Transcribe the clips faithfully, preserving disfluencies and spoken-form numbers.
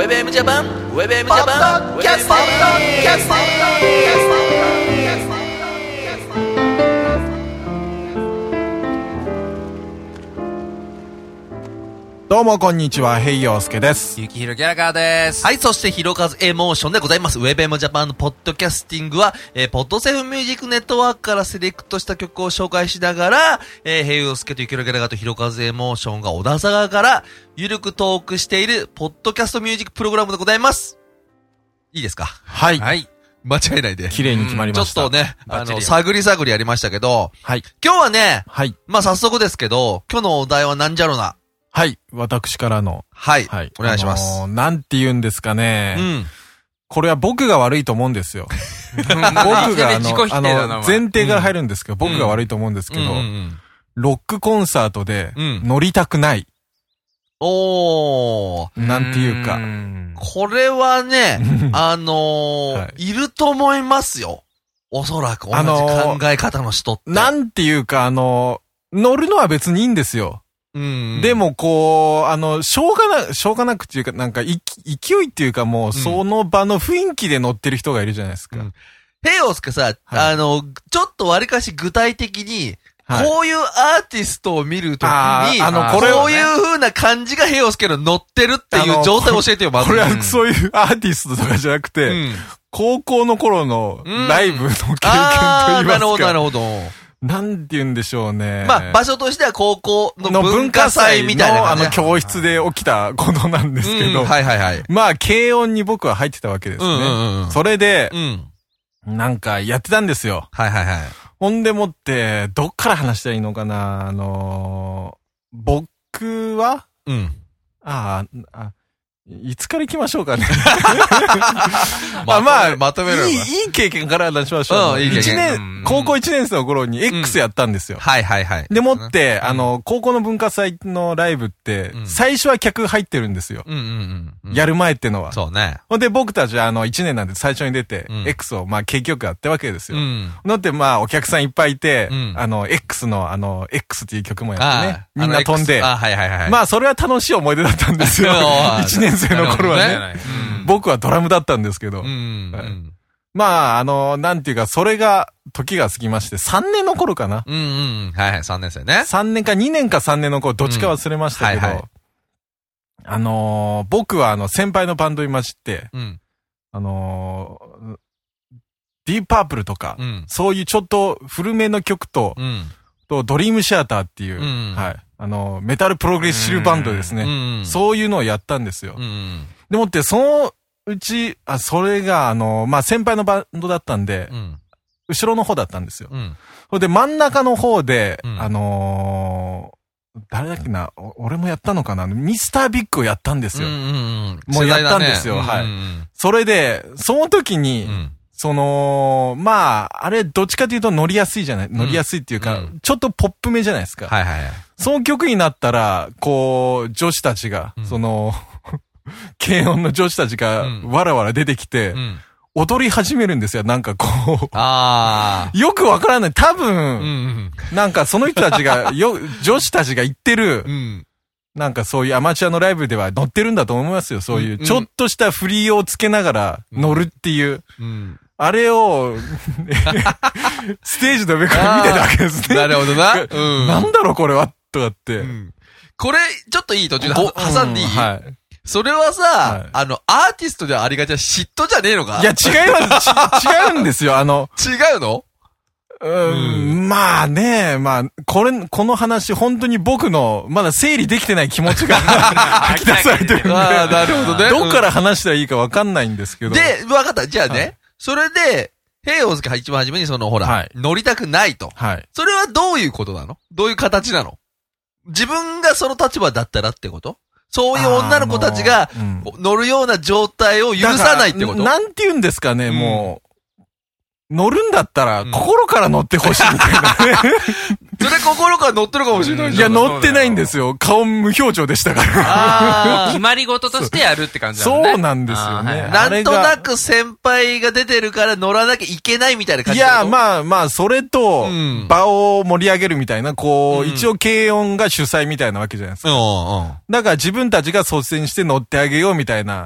ウェブエムジャパン、ウェブエムジャパン、キャストキャストどうもこんにちは、ヘイヨウスケです。 ゆきひろギャラガーです。 はい、そしてひろかずエモーションでございます。ウェブエムジャパンのポッドキャスティングは、えー、ポッドセフミュージックネットワークからセレクトした曲を紹介しながら、えー、ヘイヨウスケとゆきひろギャラガーとひろかずエモーションが小田坂からゆるくトークしているポッドキャストミュージックプログラムでございます。いいですか？ はい。 はい。 間違いないで。 綺麗に決まりました。 ちょっとね、あの、探り探りやりましたけど、 はい。 今日はね、 はい。 まあ、早速ですけど、今日のお題はなんじゃろな。 はい。私からの。 はい。はい。お願いします。 あのー、なんて言うんですかね。 うん。 これは僕が悪いと思うんですよ。僕があの、あの、前提から入るんですけど、うん、僕が悪いと思うんですけど、うんうんうん、ロックコンサートで乗りたくない。うん、 おー。 なんていうか。 これはね、あのーはい、いると思いますよ。おそらく同じ考え方の人って。 あのー、なんていうか、あのー、乗るのは別にいいんですよ。うん、でもこう、あの、しょうがな、しょうがなくっていうか、なんか、い、勢いっていうかもう、その場の雰囲気で乗ってる人がいるじゃないですか。うん、 ヘイオスケさ、はい、あの、ちょっと割かし具体的に、はい、こういうアーティストを見るときに、ああの、これをね、こういう風な感じがヘイオスケの乗ってるっていう状態を教えてよ、まず。 これはそういうアーティストとかじゃなくて、うん、高校の頃のライブの経験といいますか。 うん、なるほど、なるほど。 なんて言うんでしょうね。 まあ、場所としては高校の文化祭みたいな感じ。 あの、教室で起きたことなんですけど。 うん、はいはいはい。 まあ、軽音に僕は入ってたわけですね。うんうんうん、それで、うん、なんかやってたんですよ。 はいはいはい。 ほんでもって、どっから話したらいいのかな、あのー、僕はうん。ああ、あ、いつから行きましょうかね。まあまあ、まとめるいい、いい経験から出しましょう。うん、いい経験。一年、高校一年生の頃に X やったんですよ。 うん、はいはいはい。 でもって、あの、高校の文化祭のライブって、最初は客入ってるんですよ。うんうんうん。やる前ってのは。 そうね。 ほんで僕たちはあの、一年なんで最初に出て、X をまあ、景気よくやったわけですよ。うん。のってまあ、お客さんいっぱいいて、あの、X のあの、X っていう曲もやってね。みんな飛んで。あ、はいはいはい。まあ、それは楽しい思い出だったんですよ。一年生の頃はね。僕はドラムだったんですけど。まあ、あの、なんていうか、それが、時が過ぎまして、さんねんの頃かな。 うんうん。はいはい、さんねん生ね。 さんねんかにねんかさんねんの頃、どっちか忘れましたけど、あの、僕はあの、先輩のバンドに混じって、あの、ディープパープルとか、そういうちょっと古めの曲と、と、ドリームシアターっていう、はい。あの、メタルプログレッシブバンドですね。そういうのをやったんですよ。でもって、そのうち、あ、それが、あの、まあ、先輩のバンドだったんで、うん、後ろの方だったんですよ。うん、それで、真ん中の方で、うん、あのー、誰だっけな、俺もやったのかな、ミスタービッグをやったんですよ。うんうんうん、もうやったんですよ。ね、はい、うんうん。それで、その時に、うん、その、まあ、あれ、どっちかというと乗りやすいじゃない、乗りやすいっていうか、うん、ちょっとポップめじゃないですか。はいはいはい。その曲になったら、こう、女子たちが、うん、その、軽音の女子たちがわらわら出てきて、うん、踊り始めるんですよ。なんかこう。あよくわからない。多分、うんうん、なんかその人たちが、よ、女子たちが言ってる、うん、なんかそういうアマチュアのライブでは乗ってるんだと思いますよ。そういう、ちょっとした振りをつけながら乗るっていう。うんうんあれを、ステージの上から見てたわけですね。 なるほどな。 うん、なんだろうこれはとかって、うん。 これ、ちょっといい途中で挟んでいい、うん、はい。それはさ、はい、あの、アーティストではありがちな嫉妬じゃねえのか？ いや、違います。違うんですよ。あの。 違うの？ うーん、まあね、まあ、これ、この話、本当に僕の、まだ整理できてない気持ちが吐き出されてるんで。 ああ、なるほどね。 どっから話したらいいかわかんないんですけど。 で、わかった。じゃあね、はい、それで、ヘイオズケが一番初めにその、ほら、はい、乗りたくないと。はい。それはどういうことなの？どういう形なの？自分がその立場だったらってこと？そういう女の子たちが乗るような状態を許さないってこと？ なんて言うんですかね、うん、もう。乗るんだったら、心から乗ってほしいみたいなね。 それ心から乗ってるかもしれないじゃん。 いや、乗ってないんですよ。顔無表情でしたから。 ああ。決まり事としてやるって感じだね。 そうなんですよね。 なんとなく先輩が出てるから乗らなきゃいけないみたいな感じいや、まあまあ、それと、場を盛り上げるみたいな、こう、一応軽音が主催みたいなわけじゃないですか。だから自分たちが率先して乗ってあげようみたいな。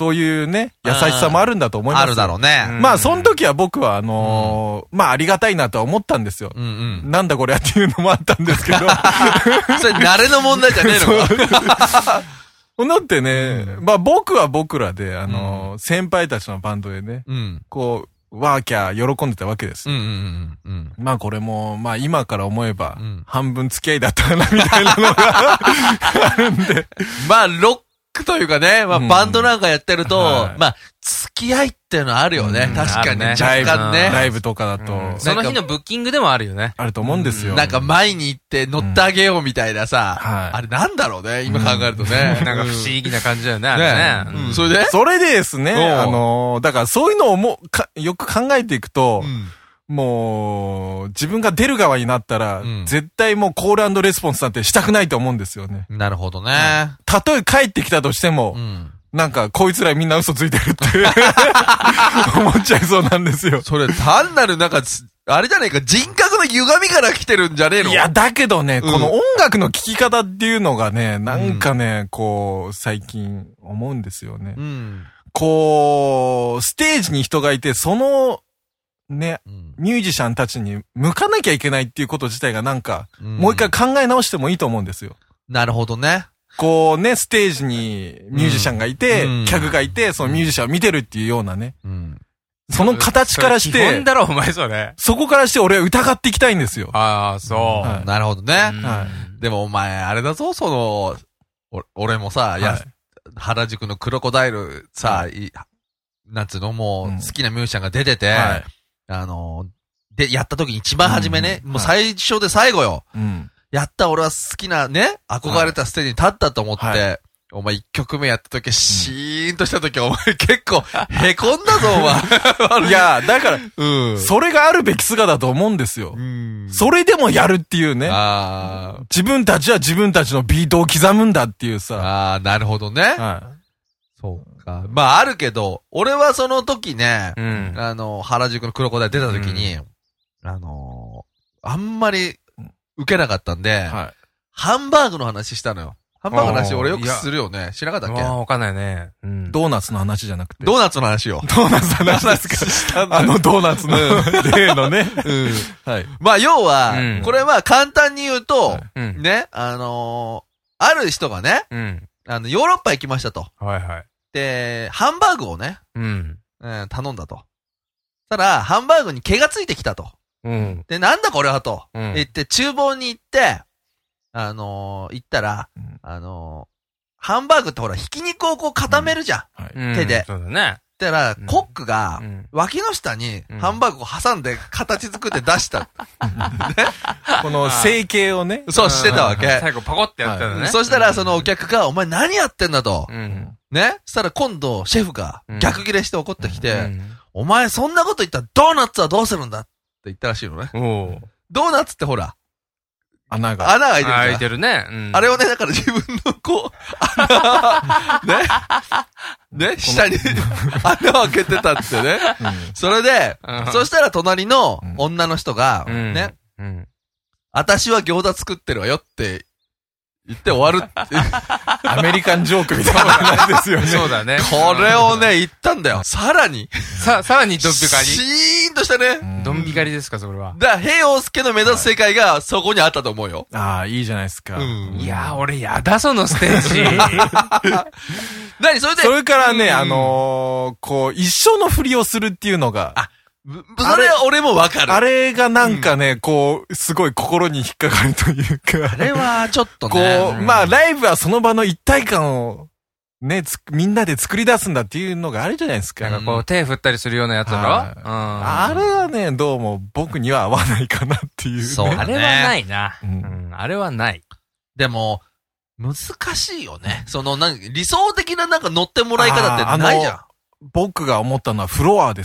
そういうね、優しさもあるんだと思います。 あるだろうね。 まあ、その時は僕は、あのー、まあ、ありがたいなとは思ったんですよ。うんうん、なんだこれやっていうのもあったんですけど。 それ、慣れの問題じゃねえのか。 だってね、うん、まあ僕は僕らで、あのーうん、先輩たちのバンドでね、うん、こう、ワーキャー喜んでたわけです。うんうんうんうん、まあこれも、まあ今から思えば、半分付き合いだったかな、みたいなのがあるんで。 まあ、ロックというかね、まあバンドなんかやってると、はい、まあ、付き合いっていうのはあるよね。うん、確かにね。若干ね。 ライブとかだと、うん。 その日のブッキングでもあるよね。 あると思うんですよ。 なんか前に行って乗ってあげようみたいなさ。うん、はい、あれなんだろうね、今考えるとね。 うん、なんか不思議な感じだよね、あれね。 ねうん、それでそれでですね、あのー、だからそういうのをもかよく考えていくと、うんもう、自分が出る側になったら、うん、絶対もうコール&レスポンスなんてしたくないと思うんですよね。 なるほどね。 たとえ帰ってきたとしても、うん、なんか、こいつらみんな嘘ついてるって思っちゃいそうなんですよ。 それ単なるなんか、あれじゃねえか、人格の歪みから来てるんじゃねえの？ いや、だけどね、うん、この音楽の聴き方っていうのがね、なんかね、うん、こう、最近思うんですよね。うん、こう、ステージに人がいて、その、ね、うん、ミュージシャンたちに向かなきゃいけないっていうこと自体がなんか、うん、もう一回考え直してもいいと思うんですよ。 なるほどね。 こうね、ステージにミュージシャンがいて、うん、客がいて、そのミュージシャンを見てるっていうようなね。うん、その形からして、基本だろ、お前それ。 そこからして俺は疑っていきたいんですよ。 ああ、そう、 はい。なるほどね。はい、でもお前、あれだぞ、その、お俺もさ、はい、や、原宿のクロコダイルさ、はい、なんつうの、もう好きなミュージシャンが出てて、はいあの、で、やった時に一番初めね、うん、もう最初で最後よ。うん、やった俺は好きなね、憧れたステージに立ったと思って、はい、お前一曲目やった時、シーンとした時、お前結構、へこんだぞ、お前。いや、だから、うん、それがあるべき姿だと思うんですよ。うん、それでもやるっていうね。あ自分たちは自分たちのビートを刻むんだっていうさ。 ああ、なるほどね。はい、そう。まああるけど、俺はその時ね、うん、あの、原宿のクロコダイル出た時に、うん、あのー、あんまり受けなかったんで、はい、ハンバーグの話したのよ。ハンバーグの話俺よくするよね。知らなかったっけ？ わかんないね、うん。 ドーナツの話じゃなくて。 ドーナツの話よ。 ドーナツの話ですか？あのドーナツの例のね。うん。 はい。まあ要は、うん、これは簡単に言うと、はい、ね、あのー、ある人がね、うん、あの、ヨーロッパ行きましたと。はいはい。で、ハンバーグをね、うん、えー、頼んだと。たら、ハンバーグに毛がついてきたと。うん、で、なんだこれはと、うん、言って、厨房に行って、あのー、行ったら、うん、あのー、ハンバーグってほら、ひき肉をこう固めるじゃん。うんはい、手で。 うん、そうだね。 だから、コックが、脇の下にハンバーグを挟んで形作って出した。ね、 この成形をね。 そうしてたわけ。 最後パコってやったのね。 そしたら、そのお客が、お前何やってんだと。うん、ねそしたら今度、シェフが逆ギレして怒ってきて、うん、お前そんなこと言ったらドーナツはどうするんだって言ったらしいのね。ドーナツってほら、 穴が。 穴が開いてる。 開いてるね。うん、 あれをね、だから自分のこう、穴、ね、ね、下に穴を開けてたってね。うん、それで、うん、そしたら隣の女の人が、うん、ね、うん、私は餃子作ってるわよって言って終わるって。 アメリカンジョークみたいな話ですよね。 そうだね。 これをね、言ったんだよ。さらに。 さ、さらにドンピカリ。 シーンとしたね。 ドンピカリですか、それは。 だから、平洋介の目指す世界がそこにあったと思うよ。 ああ、いいじゃないですか。うん、 いやー、俺やだ、そのステージ。 何それで。 それからね、うん、あのー、こう、一生のふりをするっていうのが。あそれは俺もわかる。 あれがなんかね、うん、こう、すごい心に引っかかるというか。 あれはちょっとね。 こう、まあ、ライブはその場の一体感を、ね、みんなで作り出すんだっていうのがあるじゃないですか。 なんかこう、手振ったりするようなやつだろ、うん、 あれはね、どうも僕には合わないかなっていう、ね。 そう、ね。あれはないな。うん、あれはない。 でも、難しいよね。その、なん理想的ななんか乗ってもらい方ってないじゃん。 僕が思ったのはフロアですよ。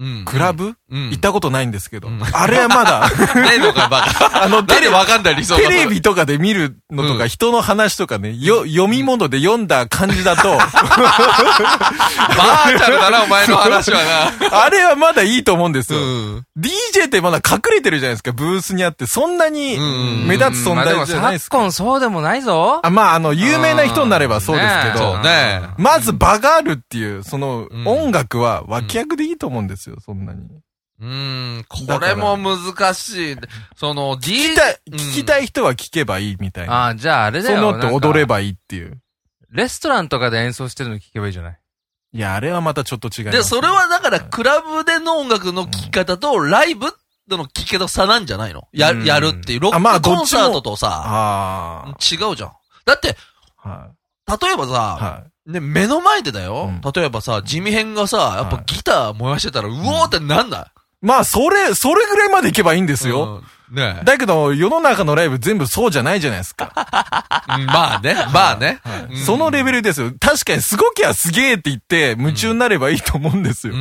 クラブ、うん、行ったことないんですけど、うん、あれはまだ、 ねえのかバカ。あの、テレビわかんない理想テレビとかで見るのとか、うん、人の話とかね、よ、読み物で読んだ感じだと、バーチャルだな、お前の話はな。あれはまだいいと思うんですよ。うん、ディージェー ってまだ隠れてるじゃないですか、ブースにあって。そんなに目立つ存在じゃないですか。 まあ、でも昨今そうでもないぞ。 あ、まあ、あの、有名な人になればそうですけど、 ねね、 まず場があるっていう、その、音楽は脇役でいいと思うんですよ、そんなに。 うーん、これも難しい。その、 聞きたい、聞きたい人は聞けばいいみたいな。 ああ、じゃああれだよ。 そう思って踊ればいいっていう。 レストランとかで演奏してるの聞けばいいじゃない。 いや、あれはまたちょっと違います。 で、それはだから、クラブでの音楽の聴き方と、ライブの聴き方差なんじゃないのや、やるっていう。ロックコンサートとさ、違うじゃん。だって、例えばさ、ね、目の前でだよ。例えばさ、地味編がさ、やっぱギター燃やしてたら、うおーってなんない？ まあ、それ、それぐらいまでいけばいいんですよ。うん、ね。だけど、世の中のライブ全部そうじゃないじゃないですか。 まあね、まあね、 はいうん。そのレベルですよ。確かにすごきゃすげーって言って、夢中になればいいと思うんですよ。うん、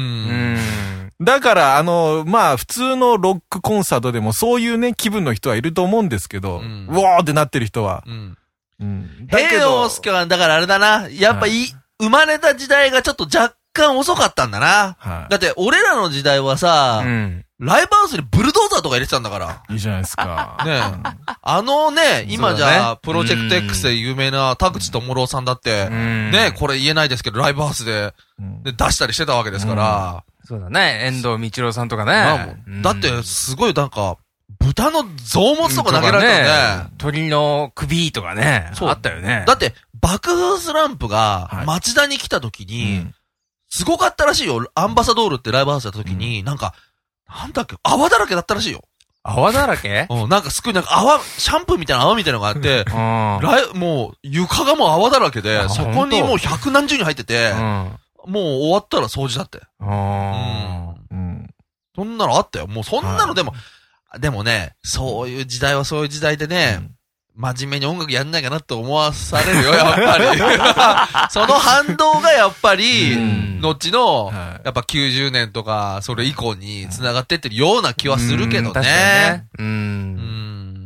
だから、あの、まあ、普通のロックコンサートでもそういうね、気分の人はいると思うんですけど、うん、うおーってなってる人は。うんうん。だけど、ヘイオースケは、だからあれだな。やっぱい、はい、生まれた時代がちょっと若干遅かったんだな。はい、だって、俺らの時代はさ、うん、ライブハウスにブルドーザーとか入れてたんだから。 いいじゃないですか。 ねあのね、今じゃ、ね、プロジェクト X で有名な田口智郎さんだって、ねこれ言えないですけど、ライブハウスで、で出したりしてたわけですから。 そうだね。遠藤道郎さんとかね。 だって、すごいなんか、豚の臓物とか投げられたよね。 鳥の首とかね。そう。あったよね。 だって、爆風スランプが町田に来た時に、すごかったらしいよ。アンバサドールってライブハウスやった時に、なんか、なんだっけ、泡だらけだったらしいよ。 泡だらけうん、なんかすごいなんか泡、シャンプーみたいな泡みたいなのがあって、ライもう床がもう泡だらけで、そこにもう百何十人入ってて、もう終わったら掃除だって。うん。そんなのあったよ。もうそんなのでも、でもね、そういう時代はそういう時代でね、真面目に音楽やんないかなって思わされるよ、やっぱり。その反動がやっぱり、後の、やっぱきゅうじゅうねんとか、それ以降に繋がってってるような気はするけどね。うん。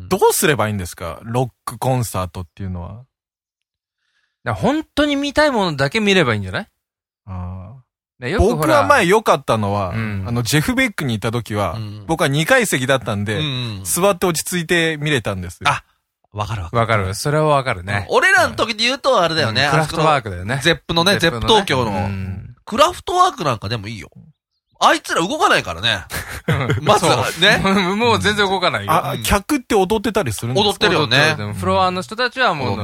どうすればいいんですか？ロックコンサートっていうのは。 本当に見たいものだけ見ればいいんじゃない？ああ。僕は前良かったのは、うん、あの、ジェフベックにいた時は、うん、僕はにかい席だったんで、うん、座って落ち着いて見れたんですよ。 あ、わかるわかる。わかる。それはわかるね。 俺らの時で言うとあれだよね。 クラフトワークだよね。 ゼップのね、ゼップ東京の。クラフトワークなんかでもいいよ。あいつら動かないからね。まずはね。 もう全然動かないよ。 あ、客って踊ってたりするんですか？ 踊ってるよね。 フロアの人たちはもう、うん、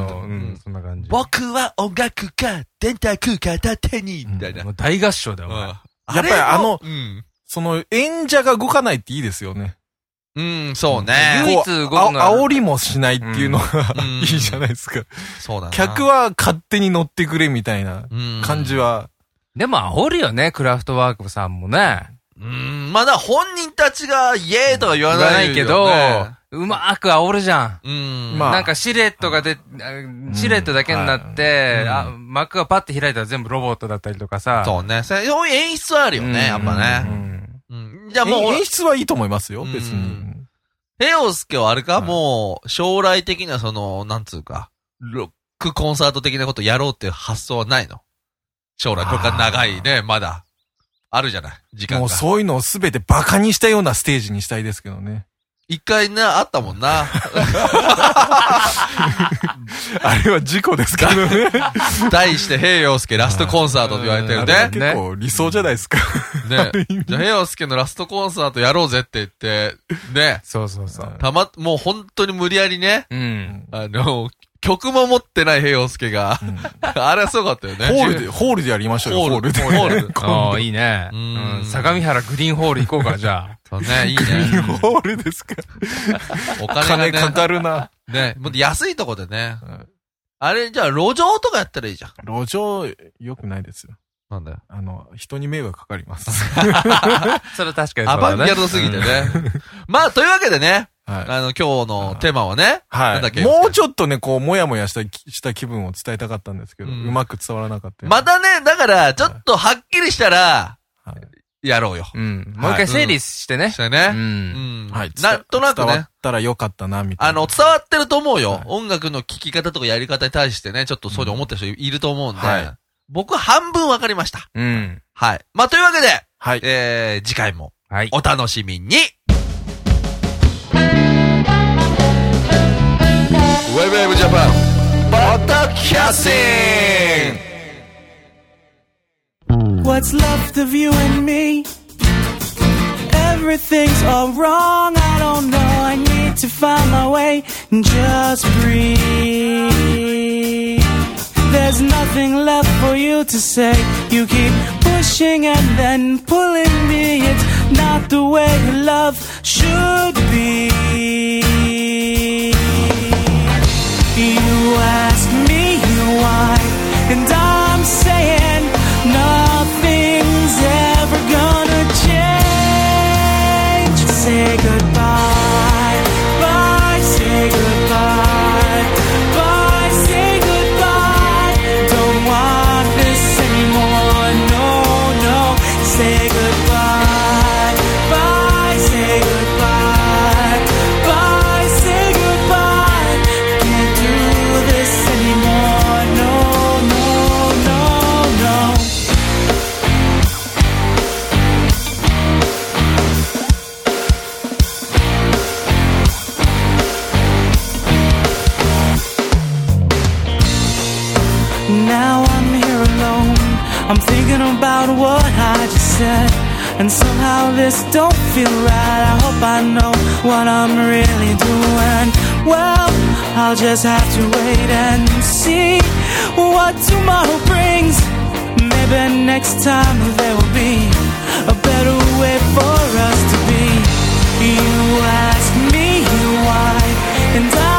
そんな感じ。 僕は音楽家、電卓片手に、みたいな。 もう大合唱だよ、 やっぱりあの、その演者が動かないっていいですよね。 うん、そうね。 唯一動くのは。 煽りもしないっていうのがいいじゃないですか。そうだね。客は勝手に乗ってくれみたいな感じは。 でも煽るよね、クラフトワークさんもね。 うん、まだ本人たちがイエーとは言わないけど、 うまーく煽るじゃん。うん。なんかシレットがで、シレットだけになって、あ、幕がパッて開いたら全部ロボットだったりとかさ。 そうね。そういう演出はあるよね、やっぱね。 うん。じゃあもう。演出はいいと思いますよ、別に。 ヘオスケはあれかもう、将来的なその、なんつうか、ロックコンサート的なことやろうっていう発想はないの？将来、これから長いね、まだ。あるじゃない、時間が。 もうそういうのをすべてバカにしたようなステージにしたいですけどね。 一回ね、あったもんな。 あれは事故ですけどね。 題して、ヘイヨウスケラストコンサートって言われてるね。 結構理想じゃないですか。 ね。じゃあ、ヘイヨウスケのラストコンサートやろうぜって言って、ね。 そうそうそう。 たま、もう本当に無理やりね。うん。あの、曲も持ってないヘイヨウスケが、うん、あれはすごかったよね。 ホールで、ホールでやりましょうよ、ホールで。ホールで。 ああ、いいね。うん。相模原グリーンホール行こうか、じゃあ。 そうね、いいね。 グリーンホールですか。 お金がね。 金かかるな。 ね、もっと安いとこでね。あれ、じゃあ、路上とかやったらいいじゃん。 路上、良くないですよ。 なんだよ。 あの、人に迷惑かかります。 それ確かにそうだね。 アバンギャルドすぎてね。まあ、というわけでね。はい、あの、今日のテーマはね。 はい。なんだっけ。もうちょっとね、こう、もやもやした、した気分を伝えたかったんですけど、うん、うまく伝わらなかった。 またね、だから、ちょっとはっきりしたら、はい、 やろうよ。 うん。もう一回整理してね。 そうね。 うん。うん。はい。なんとなくね。 伝わったらよかったな、みたいな。 あの、伝わってると思うよ。はい、音楽の聴き方とかやり方に対してね、ちょっとそういう思ってる人いると思うんで。はい、僕半分わかりました。 うん。 はい。まあ、というわけで、 はい。 えー、次回も、はい。お楽しみに。ウェブウェブジャパン、ポッドキャスティング What's left of you and me? Everything's all wrong, I don't know, I need to find my way and just breathe. There's nothing left for you to say. You keep pushing and then pulling me. It's not the way love should be. You ask me why, and I'm saying nothing's ever gonna change. Say goodbye, bye, say goodbye, bye, say goodbye. Don't want this anymore, no, no. Say goodbye, bye, say goodbye, bye, say goodbye. Can't do this anymore, no, no, no, no. Now I'm here alone, I'm thinking about what I just said, and somehow this don't feel right. I hope I know what I'm really doing. Well, I'll just have to wait and see what tomorrow brings. Maybe next time there will be a better way for us to be. You ask me why, and I